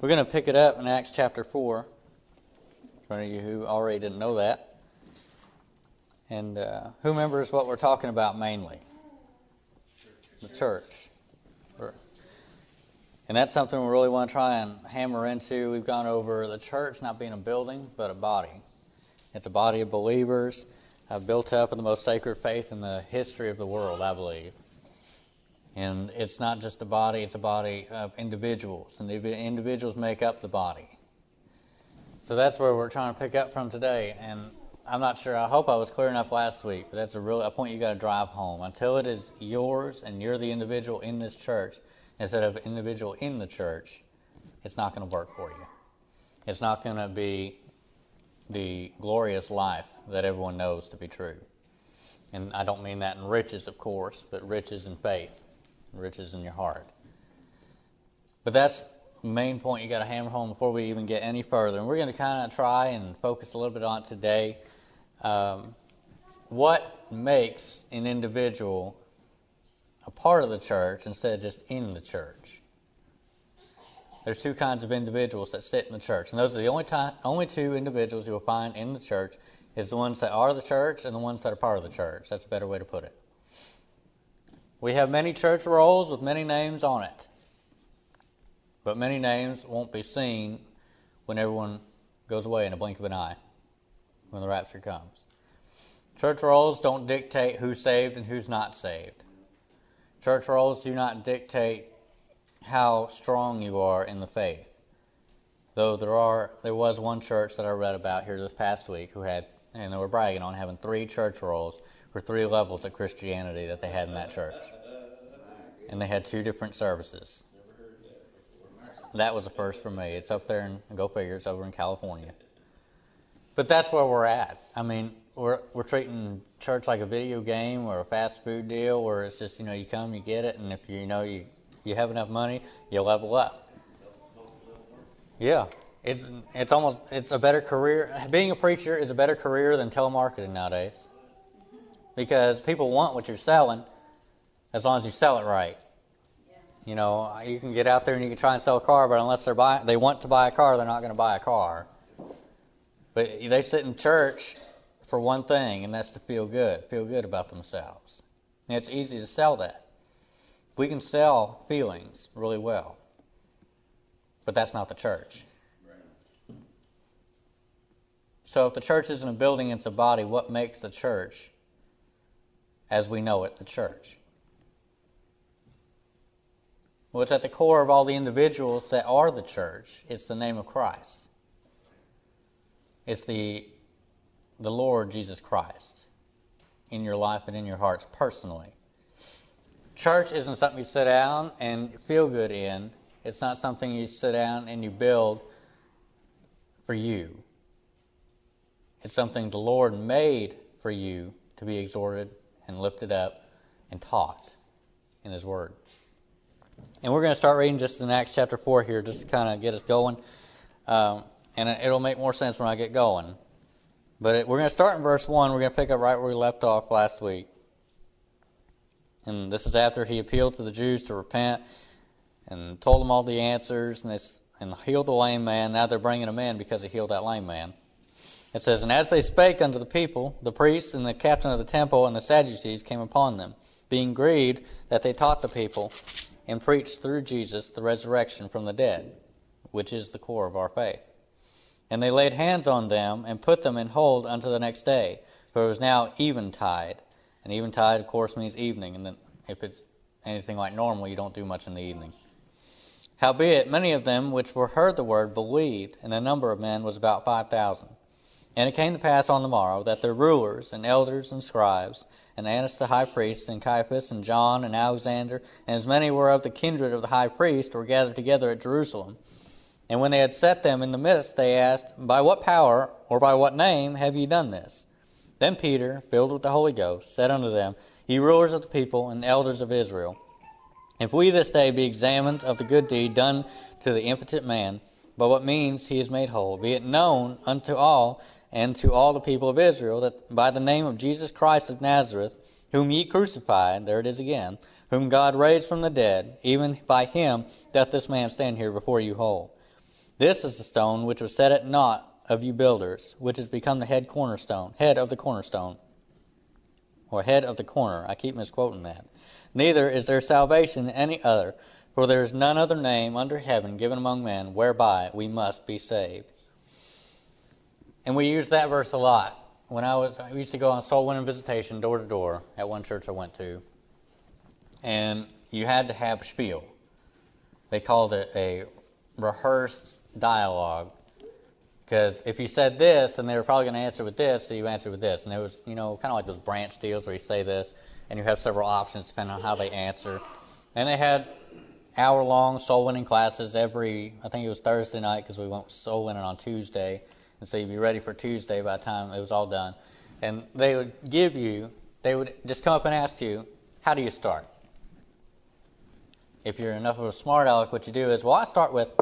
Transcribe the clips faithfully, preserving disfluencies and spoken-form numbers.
We're going to pick it up in Acts chapter four, for any of you who already didn't know that. And uh, who remembers what we're talking about mainly? The church. And that's something we really want to try and hammer into. We've gone over the church not being a building, but a body. It's a body of believers uh, built up in the most sacred faith in the history of the world, I believe. And it's not just a body, it's a body of individuals. And the individuals make up the body. So that's where we're trying to pick up from today. And I'm not sure, I hope I was clear enough last week, but that's a real a point you got to drive home. Until it is yours and you're the individual in this church, instead of individual in the church, it's not going to work for you. It's not going to be the glorious life that everyone knows to be true. And I don't mean that in riches, of course, but riches in faith, riches in your heart. But that's the main point you got to hammer home before we even get any further. And we're going to kind of try and focus a little bit on it today. Um, what makes an individual a part of the church instead of just in the church? There's two kinds of individuals that sit in the church, and those are the only time, only two individuals you will find in the church is the ones that are the church and the ones that are part of the church. That's a better way to put it. We have many church rolls with many names on it, but many names won't be seen when everyone goes away in a blink of an eye, when the rapture comes. Church rolls don't dictate who's saved and who's not saved. Church rolls do not dictate how strong you are in the faith. Though there are, there was one church that I read about here this past week who had, and they were bragging on having three church rolls for three levels of Christianity that they had in that church. And they had two different services. That was a first for me. It's up there in, go figure, it's over in California. But that's where we're at. I mean, We're we're treating church like a video game or a fast food deal where it's just, you know, you come, you get it, and if you know you, you have enough money, you level up. Yeah, it's it's almost it's a better career. Being a preacher is a better career than telemarketing nowadays, because people want what you're selling as long as you sell it right. You know, you can get out there and you can try and sell a car, but unless they're buy, they want to buy a car, they're not going to buy a car. But they sit in church for one thing, and that's to feel good, feel good about themselves. And it's easy to sell that. We can sell feelings really well, but that's not the church. Right. So if the church isn't a building, it's a body, what makes the church, as we know it, the church? Well, it's at the core of all the individuals that are the church. It's the name of Christ. It's the the Lord Jesus Christ in your life and in your hearts personally. Church isn't something you sit down and feel good in. It's not something you sit down and you build for you. It's something the Lord made for you to be exhorted and lifted up and taught in His Word. And we're going to start reading just in Acts chapter four here just to kind of get us going. Um, and it'll make more sense when I get going. But it, we're going to start in verse one. We're going to pick up right where we left off last week. And this is after he appealed to the Jews to repent and told them all the answers and, they, and healed the lame man. Now they're bringing him in because he healed that lame man. It says, "And as they spake unto the people, the priests and the captain of the temple and the Sadducees came upon them, being grieved that they taught the people and preached through Jesus the resurrection from the dead, which is the core of our faith. And they laid hands on them and put them in hold unto the next day, for it was now eventide." And eventide, of course, means evening. And then if it's anything like normal, you don't do much in the evening. "Howbeit, many of them which were heard the word believed, and the number of men was about five thousand. And it came to pass on the morrow that their rulers and elders and scribes, and Annas the high priest, and Caiaphas, and John, and Alexander, and as many were of the kindred of the high priest, were gathered together at Jerusalem. And when they had set them in the midst, they asked, By what power, or by what name, have ye done this? Then Peter, filled with the Holy Ghost, said unto them, Ye rulers of the people, and elders of Israel, if we this day be examined of the good deed done to the impotent man, by what means he is made whole, be it known unto all, and to all the people of Israel, that by the name of Jesus Christ of Nazareth, whom ye crucified, there it is again, whom God raised from the dead, even by him doth this man stand here before you whole. This is the stone which was set at naught of you builders, which has become the head cornerstone, head of the cornerstone, or head of the corner. I keep misquoting that. Neither is there salvation in any other, for there is none other name under heaven given among men whereby we must be saved. And we use that verse a lot. When I was, I used to go on soul winning visitation door to door at one church I went to, and you had to have a spiel. They called it a rehearsed dialogue, because if you said this, then they were probably going to answer with this, so you answered with this. And it was, you know, kind of like those branch deals where you say this, and you have several options depending on how they answer. And they had hour-long soul-winning classes every, I think it was Thursday night, because we went soul-winning on Tuesday. And so you'd be ready for Tuesday by the time it was all done. And they would give you, they would just come up and ask you, how do you start? If you're enough of a smart aleck, what you do is, well, I start with,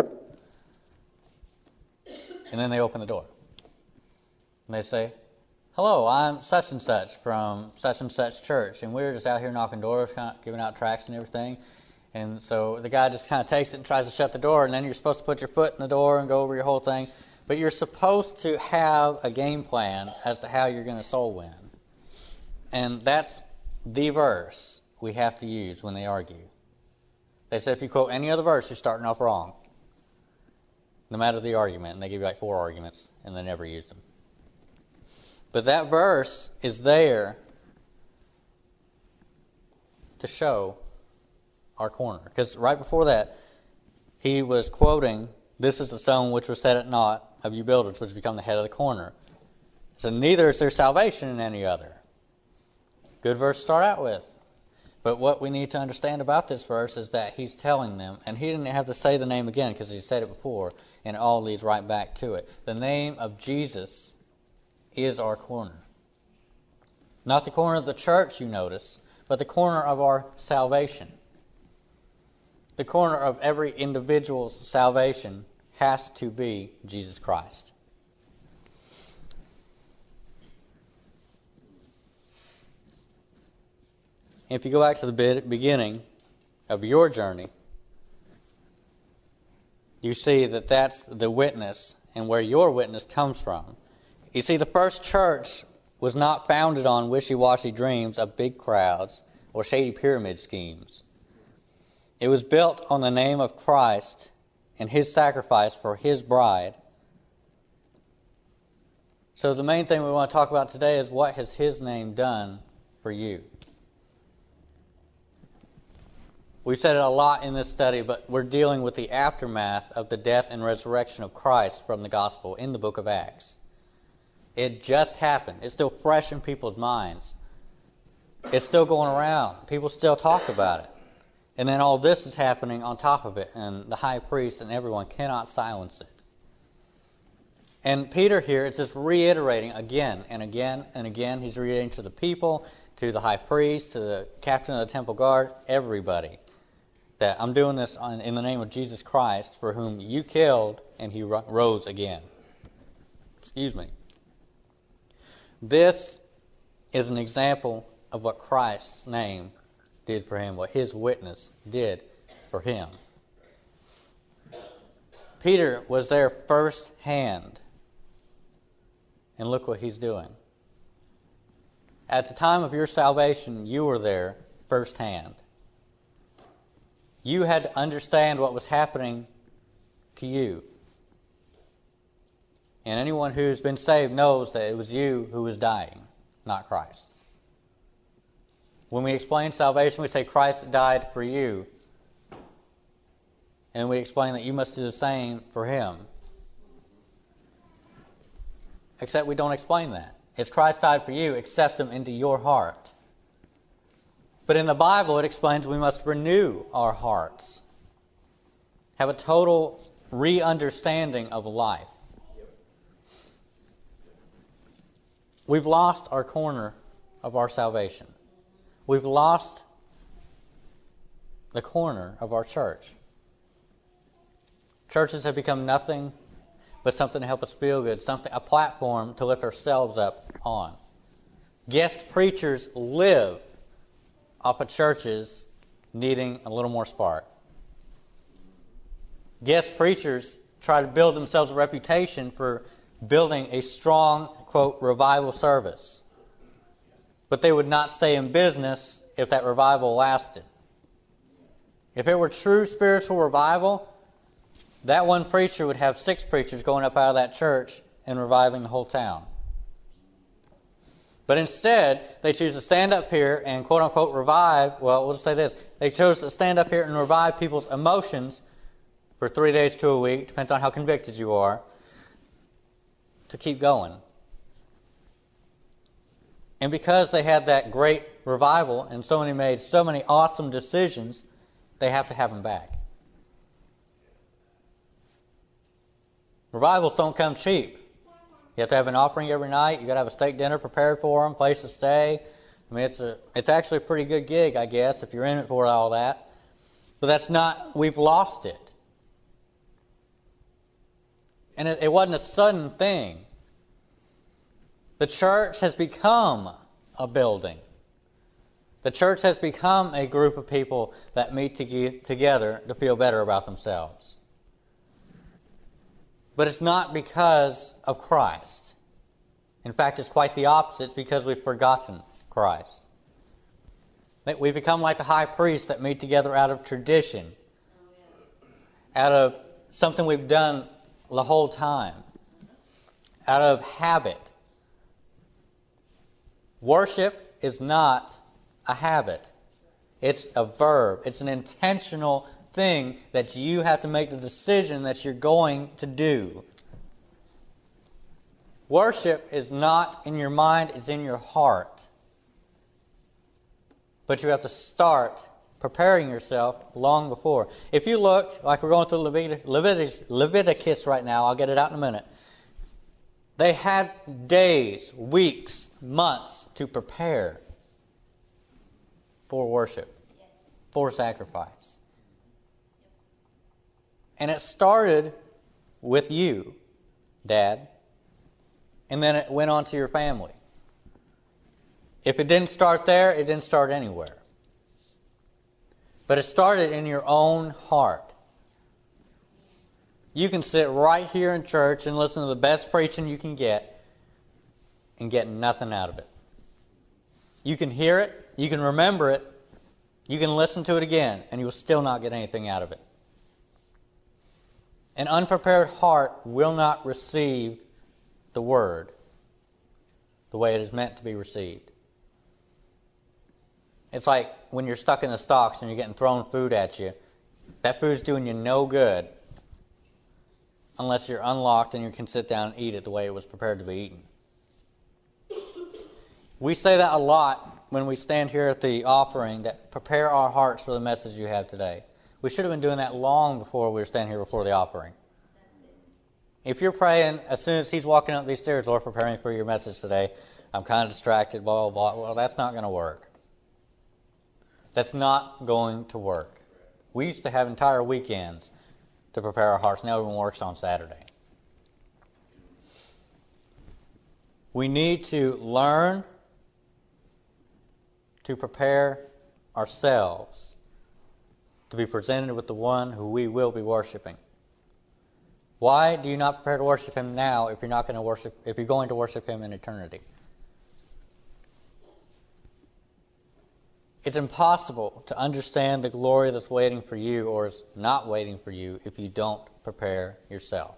and then they open the door. And they say, hello, I'm such and such from such and such church. And we're just out here knocking doors, kind of giving out tracts and everything. And so the guy just kind of takes it and tries to shut the door, and then you're supposed to put your foot in the door and go over your whole thing. But you're supposed to have a game plan as to how you're going to soul win. And that's the verse we have to use when they argue. They say if you quote any other verse, you're starting off wrong, no matter the argument. And they give you like four arguments, and they never use them. But that verse is there to show our corner. Because right before that, he was quoting, this is the stone which was set at naught of you builders, which become the head of the corner. So neither is there salvation in any other. Good verse to start out with. But what we need to understand about this verse is that he's telling them, and he didn't have to say the name again because he said it before, and it all leads right back to it. The name of Jesus is our corner. Not the corner of the church, you notice, but the corner of our salvation. The corner of every individual's salvation has to be Jesus Christ. If you go back to the beginning of your journey, you see that that's the witness and where your witness comes from. You see, the first church was not founded on wishy-washy dreams of big crowds or shady pyramid schemes. It was built on the name of Christ and his sacrifice for his bride. So the main thing we want to talk about today is, what has his name done for you? We've said it a lot in this study, but we're dealing with the aftermath of the death and resurrection of Christ from the gospel in the book of Acts. It just happened. It's still fresh in people's minds. It's still going around. People still talk about it. And then all this is happening on top of it, and the high priest and everyone cannot silence it. And Peter here is just reiterating again and again and again. He's reiterating to the people, to the high priest, to the captain of the temple guard, everybody, that I'm doing this on, in the name of Jesus Christ, for whom you killed, and he ro- rose again. Excuse me. This is an example of what Christ's name did for him, what his witness did for him. Peter was there firsthand, and look what he's doing. At the time of your salvation, you were there firsthand. You had to understand what was happening to you. And anyone who's been saved knows that it was you who was dying, not Christ. When we explain salvation, we say Christ died for you. And we explain that you must do the same for him. Except we don't explain that. It's Christ died for you, accept him into your heart. But in the Bible, it explains we must renew our hearts. Have a total re-understanding of life. We've lost our corner of our salvation. We've lost the corner of our church. Churches have become nothing but something to help us feel good, something, a platform to lift ourselves up on. Guest preachers live off of churches needing a little more spark. Guest preachers try to build themselves a reputation for building a strong, quote, revival service. But they would not stay in business if that revival lasted. If it were true spiritual revival, that one preacher would have six preachers going up out of that church and reviving the whole town. But instead, they choose to stand up here and quote-unquote revive, well, we'll just say this, they chose to stand up here and revive people's emotions for three days to a week, depends on how convicted you are, to keep going. And because they had that great revival and so many made so many awesome decisions, they have to have them back. Revivals don't come cheap. You have to have an offering every night. You've got to have a steak dinner prepared for them, place to stay. I mean, it's a, it's actually a pretty good gig, I guess, if you're in it for all that. But that's not, we've lost it. And it, it wasn't a sudden thing. The church has become a building. The church has become a group of people that meet to together to feel better about themselves. But it's not because of Christ. In fact, it's quite the opposite. It's because we've forgotten Christ. We've become like the high priests that meet together out of tradition, out of something we've done the whole time, out of habit. Worship is not a habit. It's a verb. It's an intentional thing that you have to make the decision that you're going to do. Worship is not in your mind, it's in your heart. But you have to start preparing yourself long before. If you look, like we're going through Leviticus, Leviticus, Leviticus right now, I'll get it out in a minute. They had days, weeks, months to prepare for worship, for sacrifice. And it started with you, Dad, and then it went on to your family. If it didn't start there, it didn't start anywhere. But it started in your own heart. You can sit right here in church and listen to the best preaching you can get and get nothing out of it. You can hear it, you can remember it, you can listen to it again, and you will still not get anything out of it. An unprepared heart will not receive the word the way it is meant to be received. It's like when you're stuck in the stocks and you're getting thrown food at you. That food's doing you no good unless you're unlocked and you can sit down and eat it the way it was prepared to be eaten. We say that a lot when we stand here at the offering, that prepare our hearts for the message you have today. We should have been doing that long before we were standing here before the offering. If you're praying, as soon as he's walking up these stairs, Lord, preparing for your message today, I'm kind of distracted, blah, blah, blah. Well, that's not going to work. That's not going to work. We used to have entire weekends to prepare our hearts. Now everyone works on Saturday. We need to learn to prepare ourselves to be presented with the one who we will be worshiping. Why do you not prepare to worship him now if you're not going to worship if you're going to worship him in eternity? It's impossible to understand the glory that's waiting for you or is not waiting for you if you don't prepare yourself.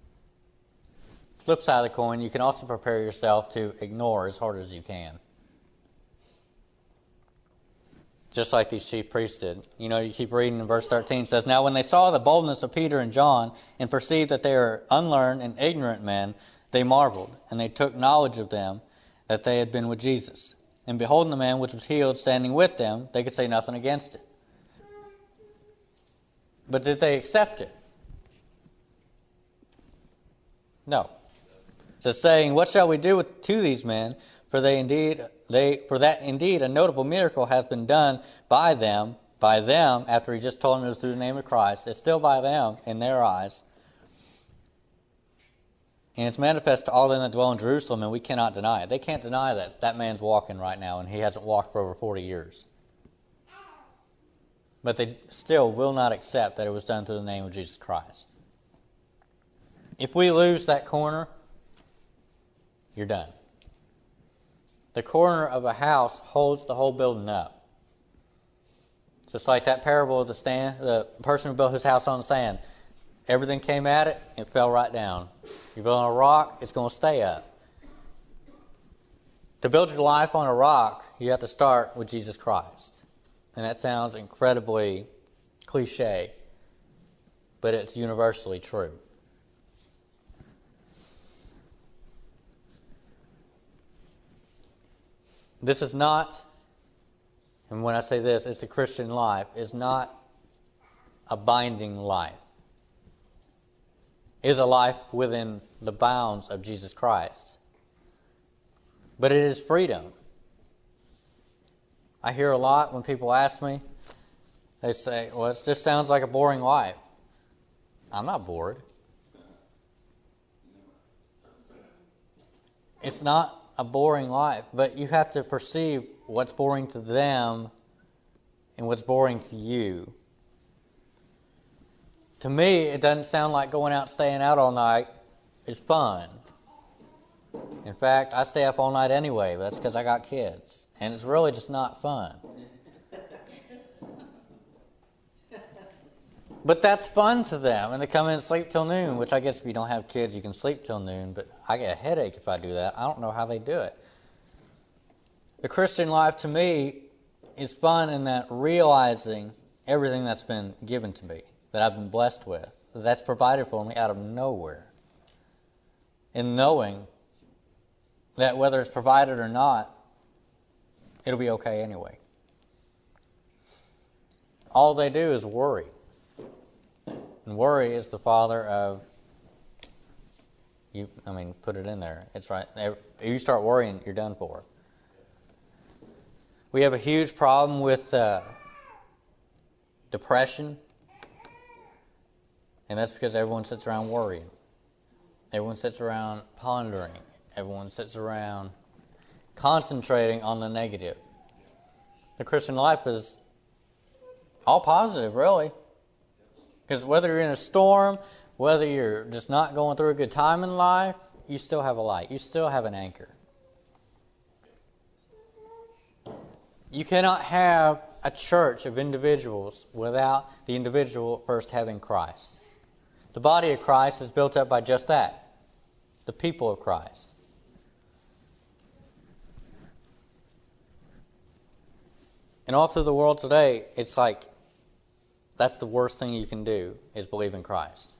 Flip side of the coin, you can also prepare yourself to ignore as hard as you can. Just like these chief priests did. You know, you keep reading in verse thirteen, it says, Now when they saw the boldness of Peter and John and perceived that they were unlearned and ignorant men, they marveled, and they took knowledge of them that they had been with Jesus. And beholding the man which was healed standing with them, they could say nothing against it. But did they accept it? No. It says, saying, What shall we do with, to these men? For they indeed, they for that indeed a notable miracle hath been done by them, by them, after he just told them it was through the name of Christ. It's still by them in their eyes. And it's manifest to all them that dwell in Jerusalem, and we cannot deny it. They can't deny that that man's walking right now, and he hasn't walked for over forty years. But they still will not accept that it was done through the name of Jesus Christ. If we lose that corner, you're done. The corner of a house holds the whole building up. Just like that parable of the stand, the person who built his house on the sand. Everything came at it, it fell right down. You build on a rock, it's going to stay up. To build your life on a rock, you have to start with Jesus Christ. And that sounds incredibly cliche, but it's universally true. This is not, and when I say this, it's the Christian life, is not a binding life. It is a life within the bounds of Jesus Christ. But it is freedom. I hear a lot when people ask me, they say, well, it just sounds like a boring life. I'm not bored. It's not a boring life, but you have to perceive what's boring to them and what's boring to you. To me, it doesn't sound like going out, staying out all night is fun. In fact, I stay up all night anyway, but that's because I got kids. And it's really just not fun. But that's fun to them, and they come in and sleep till noon, which I guess if you don't have kids, you can sleep till noon, but I get a headache if I do that. I don't know how they do it. The Christian life, to me, is fun in that realizing everything that's been given to me, that I've been blessed with, that's provided for me out of nowhere. And knowing that whether it's provided or not, it'll be okay anyway. All they do is worry. And worry is the father of, you. I mean, put it in there. It's right. If you start worrying, you're done for. We have a huge problem with uh, depression. And that's because everyone sits around worrying. Everyone sits around pondering. Everyone sits around concentrating on the negative. The Christian life is all positive, really. Because whether you're in a storm, whether you're just not going through a good time in life, you still have a light. You still have an anchor. You cannot have a church of individuals without the individual first having Christ. The body of Christ is built up by just that, the people of Christ. And all through the world today, it's like that's the worst thing you can do, is believe in Christ.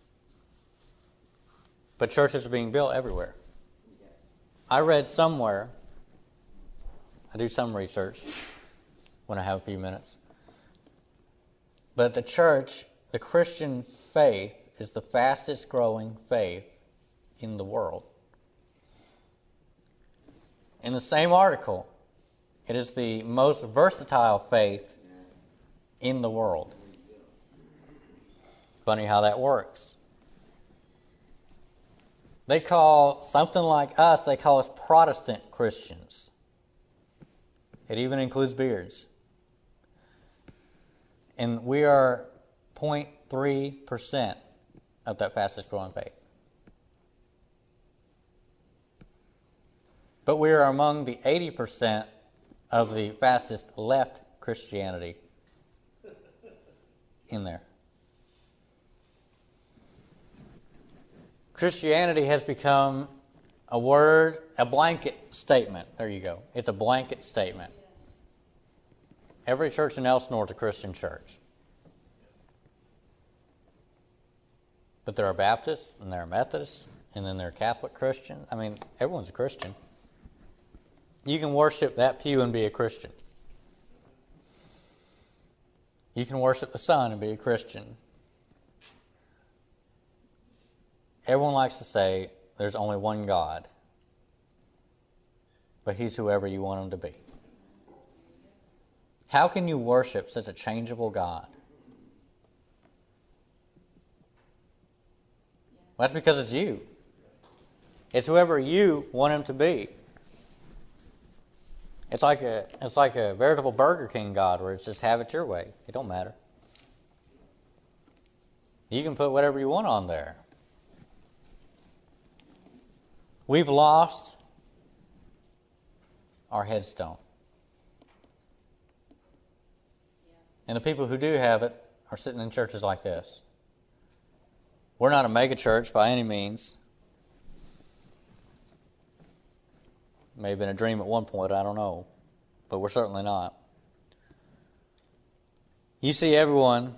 But churches are being built everywhere. I read somewhere, I do some research when I have a few minutes, but the church, the Christian faith, is the fastest growing faith in the world. In the same article, it is the most versatile faith in the world. Funny how that works. They call something like us, they call us Protestant Christians. It even includes beards. And we are zero point three percent of that fastest growing faith. But we are among the eighty percent of the fastest left Christianity in there. Christianity has become a word, a blanket statement. There you go. It's a blanket statement. Every church in Elsinore is a Christian church. But there are Baptists, and there are Methodists, and then there are Catholic Christians. I mean, everyone's a Christian. You can worship that pew and be a Christian. You can worship the sun and be a Christian. Everyone likes to say there's only one God, but He's whoever you want Him to be. How can you worship such a changeable God? Well, that's because it's you. It's whoever you want Him to be. It's like a it's like a veritable Burger King God where it's just have it your way. It don't matter. You can put whatever you want on there. We've lost our headstone. And the people who do have it are sitting in churches like this. We're not a mega church by any means. May have been a dream at one point, I don't know. But we're certainly not. You see everyone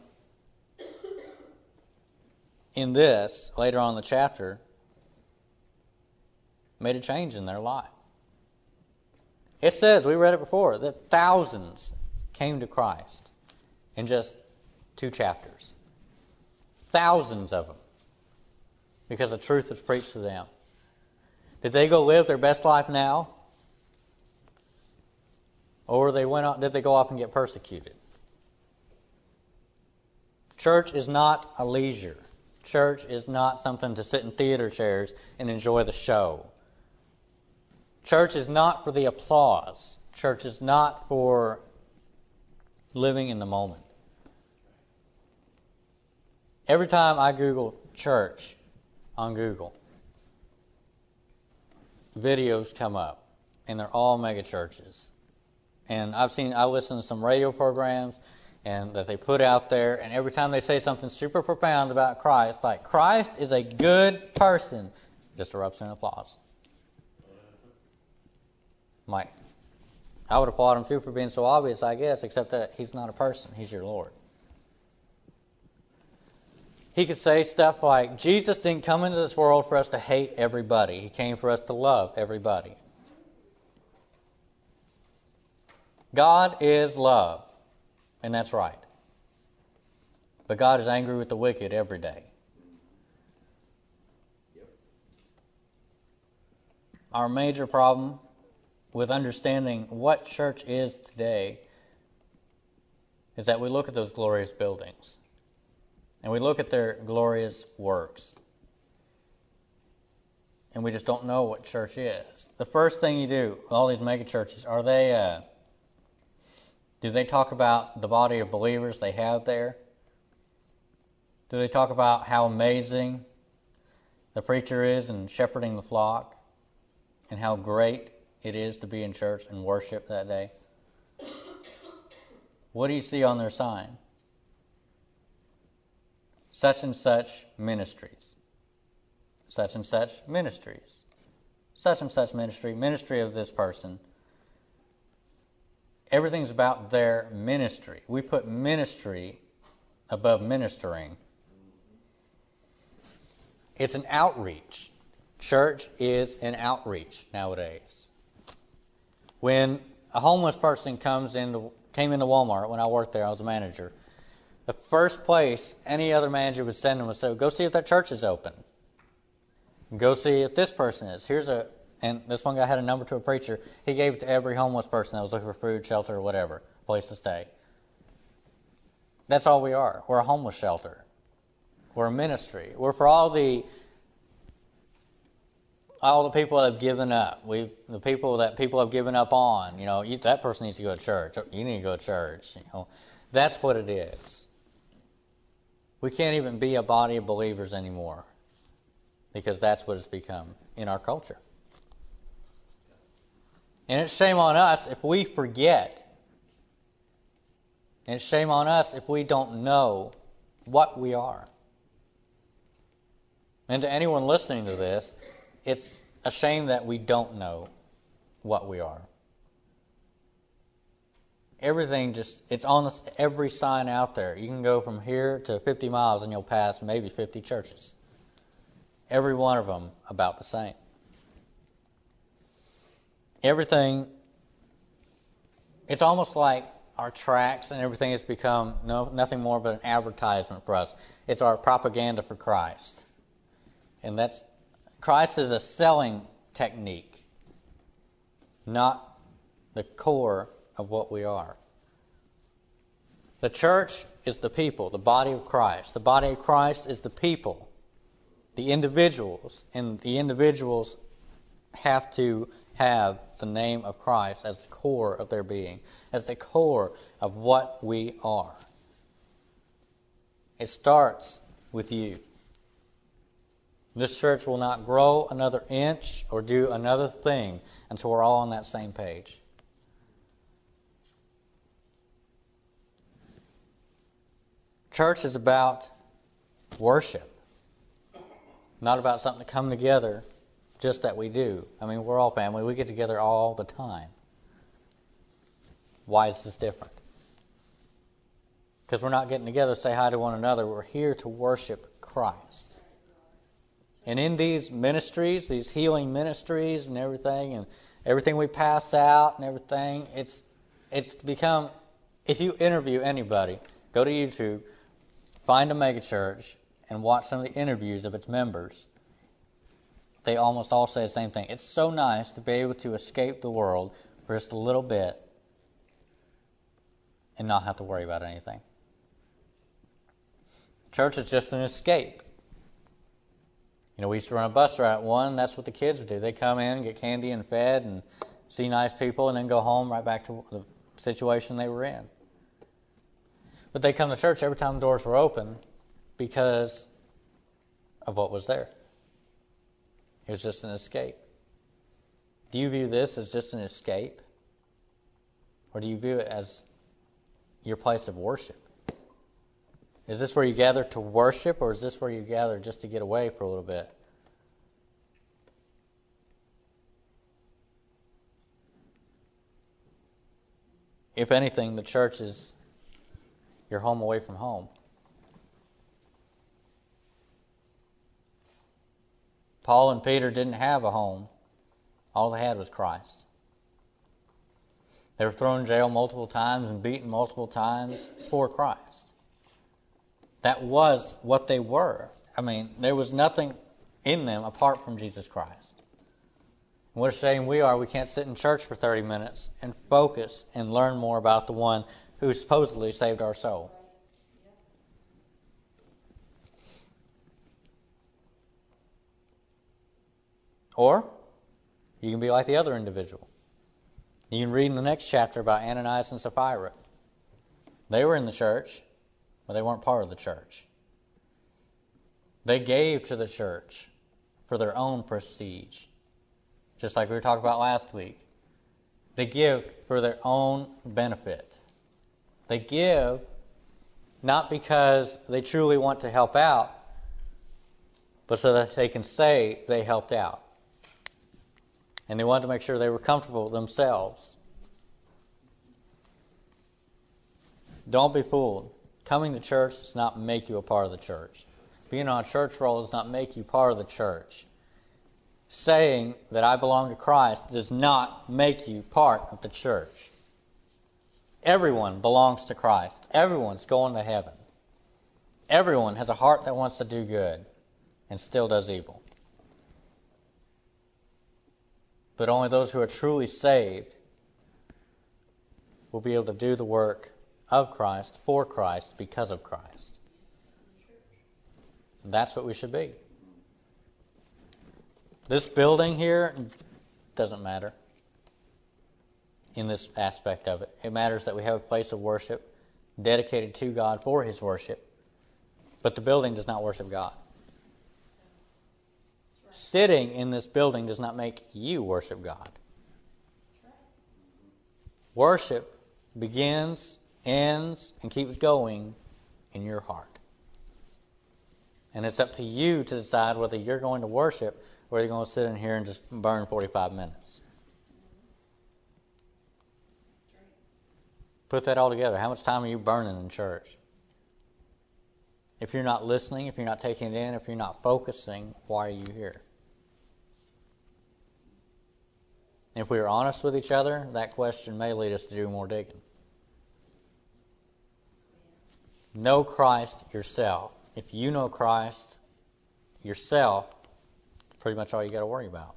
in this, later on in the chapter, made a change in their life. It says, we read it before, that thousands came to Christ in just two chapters. Thousands of them. Because the truth was preached to them. Did they go live their best life now? Or they went out, did they go off and get persecuted? Church is not a leisure. Church is not something to sit in theater chairs and enjoy the show. Church is not for the applause. Church is not for living in the moment. Every time I Google church on Google, videos come up, and they're all mega churches. And I've seen, I listen to some radio programs and that they put out there, and every time they say something super profound about Christ, like Christ is a good person, just erupts in applause. Mike, I would applaud him too for being so obvious, I guess, except that he's not a person, he's your Lord. He could say stuff like, Jesus didn't come into this world for us to hate everybody. He came for us to love everybody. God is love, and that's right. But God is angry with the wicked every day. Our major problem with understanding what church is today is that we look at those glorious buildings and we look at their glorious works and we just don't know what church is. The first thing you do with all these mega churches, are they uh, do they talk about the body of believers they have there? Do they talk about how amazing the preacher is in shepherding the flock and how great it is to be in church and worship that day? What do you see on their sign? Such and such ministries. Such and such ministries. Such and such ministry. Ministry of this person. Everything's about their ministry. We put ministry above ministering. It's an outreach. Church is an outreach nowadays. When a homeless person comes into, came into Walmart, when I worked there, I was a manager, the first place any other manager would send them was say, go see if that church is open. Go see if this person is. Here's a, and this one guy had a number to a preacher. He gave it to every homeless person that was looking for food, shelter, or whatever, place to stay. That's all we are. We're a homeless shelter. We're a ministry. We're for all the all the people that have given up. We the people that people have given up on. You know, you, that person needs to go to church. You need to go to church. You know, that's what it is. We can't even be a body of believers anymore because that's what it's become in our culture. And it's shame on us if we forget. And it's shame on us if we don't know what we are. And to anyone listening to this, it's a shame that we don't know what we are. Everything just, it's on every sign out there. You can go from here to fifty miles and you'll pass maybe fifty churches. Every one of them about the same. Everything, it's almost like our tracts and everything has become no nothing more but an advertisement for us. It's our propaganda for Christ. And that's, Christ is a selling technique, not the core of what we are. The church is the people, the body of Christ. The body of Christ is the people, the individuals, and the individuals have to have the name of Christ as the core of their being, as the core of what we are. It starts with you. This church will not grow another inch or do another thing until we're all on that same page. Church is about worship, not about something to come together just that we do. I mean, we're all family. We get together all the time. Why is this different? Because we're not getting together to say hi to one another. We're here to worship Christ. And in these ministries, these healing ministries and everything, and everything we pass out and everything, it's it's become, if you interview anybody, go to YouTube, find a megachurch, and watch some of the interviews of its members. They almost all say the same thing. It's so nice to be able to escape the world for just a little bit and not have to worry about anything. Church is just an escape. You know, we used to run a bus route at one. That's what the kids would do. They come in, get candy and fed, and see nice people, and then go home right back to the situation they were in. But they come to church every time the doors were open because of what was there. It was just an escape. Do you view this as just an escape? Or do you view it as your place of worship? Is this where you gather to worship, or is this where you gather just to get away for a little bit? If anything, the church is your home away from home. Paul and Peter didn't have a home. All they had was Christ. They were thrown in jail multiple times and beaten multiple times for Christ. That was what they were. I mean, there was nothing in them apart from Jesus Christ. And what a shame we are. We can't sit in church for thirty minutes and focus and learn more about the one who supposedly saved our soul. Or you can be like the other individual. You can read in the next chapter about Ananias and Sapphira. They were in the church, but they weren't part of the church. They gave to the church for their own prestige, just like we were talking about last week. They give for their own benefit. They give not because they truly want to help out, but so that they can say they helped out. And they wanted to make sure they were comfortable themselves. Don't be fooled. Coming to church does not make you a part of the church. Being on a church roll does not make you part of the church. Saying that I belong to Christ does not make you part of the church. Everyone belongs to Christ. Everyone's going to heaven. Everyone has a heart that wants to do good and still does evil. But only those who are truly saved will be able to do the work of Christ, for Christ, because of Christ. And that's what we should be. This building here doesn't matter in this aspect of it. It matters that we have a place of worship dedicated to God for His worship. But the building does not worship God. Sitting in this building does not make you worship God. Worship begins, ends, and keeps going in your heart. And it's up to you to decide whether you're going to worship or you're going to sit in here and just burn forty-five minutes. Put that all together. How much time are you burning in church? If you're not listening, if you're not taking it in, if you're not focusing, why are you here? If we are honest with each other, that question may lead us to do more digging. Know Christ yourself. If you know Christ yourself, it's pretty much all you got to worry about.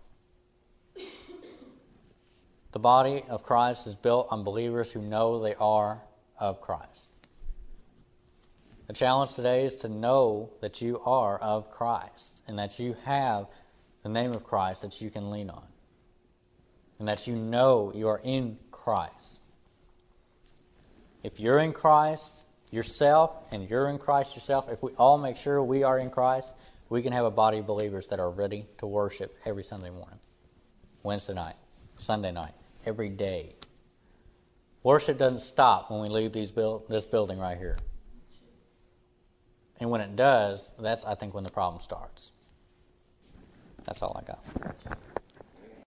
The body of Christ is built on believers who know they are of Christ. The challenge today is to know that you are of Christ and that you have the name of Christ that you can lean on. And that you know you are in Christ. If you're in Christ yourself and you're in Christ yourself, if we all make sure we are in Christ, we can have a body of believers that are ready to worship every Sunday morning, Wednesday night, Sunday night, every day. Worship doesn't stop when we leave these build, this building right here. And when it does, that's, I think, when the problem starts. That's all I got.